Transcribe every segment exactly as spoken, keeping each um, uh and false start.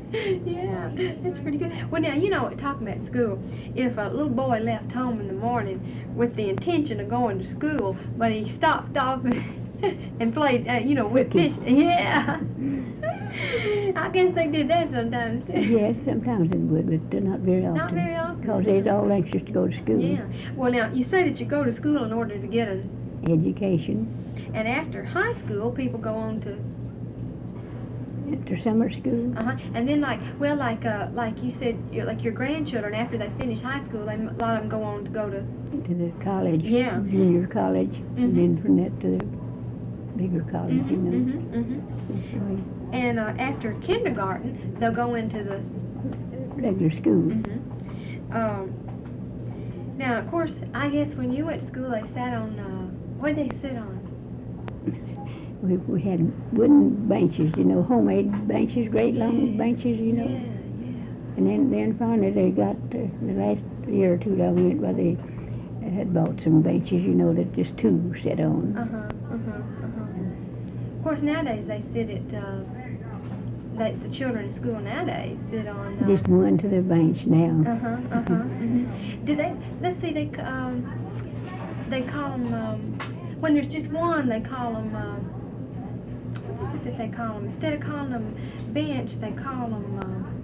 Yeah, that's pretty good. Well, now, you know, talking about school, if a little boy left home in the morning with the intention of going to school, but he stopped off and, and played, uh, you know, with fish, yeah. I guess they did that sometimes, too. Yes, sometimes they would, but uh, not very often. Not very often. Because they're all anxious to go to school. Yeah. Well, now, you say that you go to school in order to get an Education. And after high school, people go on to After summer school. uh huh. And then like well like uh like you said your, like your grandchildren after they finish high school, they, a lot of them go on to go to To the college. Yeah. Junior college. Mm-hmm. And then from that to the bigger college, mm-hmm, you know. mm-hmm, mm-hmm. That's the way. And uh, after kindergarten, they'll go into the Regular school. mm-hmm. Um. Now of course, I guess when you went to school, they sat on uh, what did they sit on? We, we had wooden benches, you know, homemade benches, great long Yeah. benches, you know. Yeah, yeah. And then, then finally they got, uh, the last year or two that we went by, they had bought some benches, you know, that just two sit on. Uh-huh, uh-huh, uh-huh. Of course, nowadays they sit at, uh, they, the children in school nowadays sit on, uh, Just one to their bench now. uh-huh, uh-huh, mm-hmm. Do they, let's see, they, um, they call them, um, when there's just one, they call them, um, what is it they call them? Instead of calling them bench, they call them,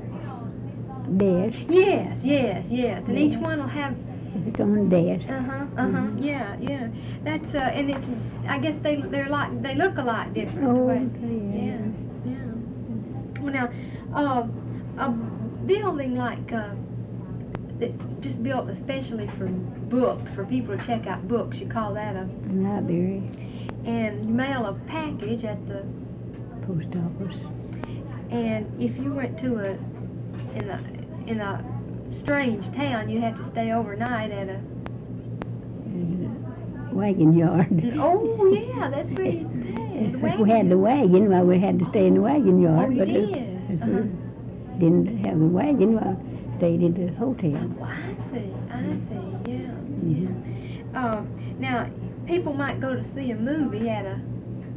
um, Desk. yes, yes, yes, and each Yeah. one will have, It's on desk. uh-huh, uh-huh, Mhm. yeah, yeah. That's, uh, and it's, I guess they, they're like, they look a lot different. Oh, but- okay, yeah, yeah. Well, now, uh, a building like, uh, that's just built especially for books, for people to check out books, you call that a, Library, and you mail a package at the, post office. and if you went to a, in a, in a strange town, you'd have to stay overnight at a, And a wagon yard. oh, yeah, that's where you said, If we had the wagon, well, we had to stay in the wagon yard. Oh, you but if- did? If Uh-huh. we didn't have the wagon, well, stayed in the hotel. Oh, I see, I see, yeah. Yeah. Uh, now, people might go to see a movie at a,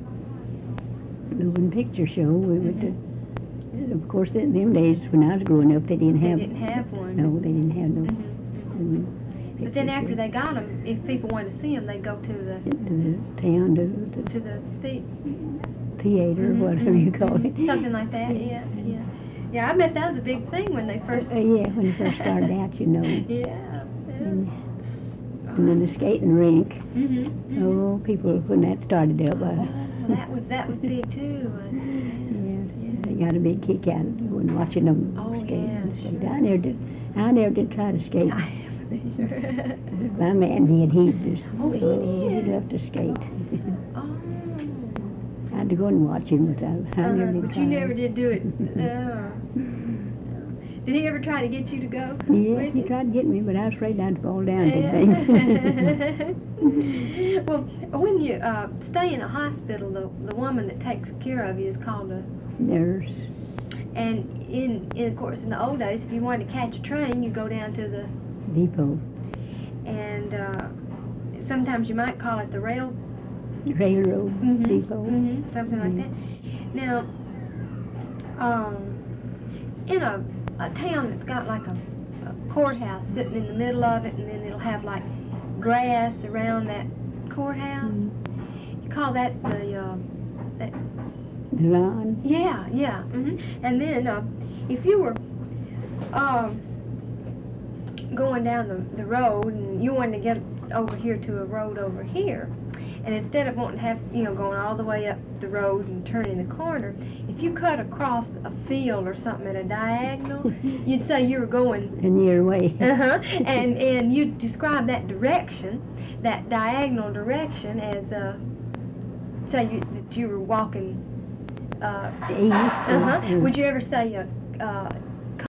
Moving picture show, we went to, and of course, in them days, when I was growing up, they didn't they have, didn't have one. no, they didn't have no. Mhm. moving But then picture after show. they got them, if people wanted to see them, they'd go to the, To the town, to the to the, the theater, mhm, whatever you mhm, call it. mhm. Something like that, yeah, yeah. Yeah, I bet that was a big thing when they first, Uh, yeah, when you first started out, you know. yeah, yeah. And, and then the skating rink. Mm-hmm, mm-hmm. Oh, people, when that started up, uh, Oh, that was, that was big too, wasn't yeah, it? they got a big kick out of it when watching them Oh, skate. yeah, and skate. sure. I never did. I never did try to skate. I haven't either. My man did. He just. Oh, he did? He loved to skate. Oh. I had to go and watch him, but I, I Uh-huh, never did. but try. you never did do it. No. Did he ever try to get you to go? Yeah, with he you? tried to get me, but I was afraid I'd fall down Yeah. to things. Well, when you uh, stay in a hospital, the, the woman that takes care of you is called a, Nurse. and in, in, of course, in the old days, if you wanted to catch a train, you go down to the, Depot. and uh, sometimes you might call it the rail Railroad Mhm, depot. mhm, something like Mhm. that. Now, um, in a, a town that's got like a, a courthouse sitting in the middle of it, and then it'll have like grass around that courthouse. Mhm. You call that the, uh, that, The lawn. yeah, yeah. hmm And then, uh, if you were um, going down the, the road and you wanted to get over here to a road over here, and instead of wanting to have, you know, going all the way up the road and turning the corner, if you cut across a field or something at a diagonal, you'd say you were going, A near way. uh-huh, and, and you'd describe that direction, that diagonal direction as, uh, say you, that you were walking, uh, East. uh-huh. or- Would you ever say, uh, uh,